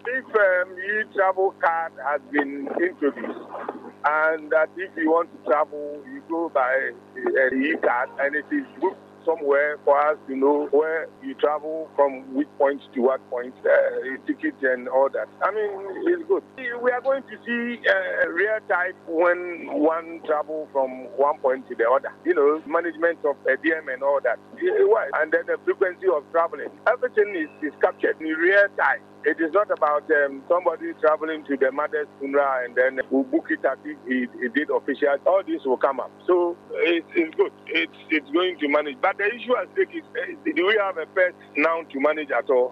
If e-travel card has been introduced, and that if you want to travel, you go by e-card, and it is booked somewhere for us to know where you travel from which point to what point, ticket and all that. I mean, it's good. We are going to see real time when one travel from one point to the other. Management of DM and all that. Why? And then the frequency of traveling. Everything is captured in real time. It is not about somebody traveling to the mother's funeral and then we'll book it as if he did official. All this will come up. So it's good. It's going to manage. But the issue at stake is, do we have a pet now to manage at all?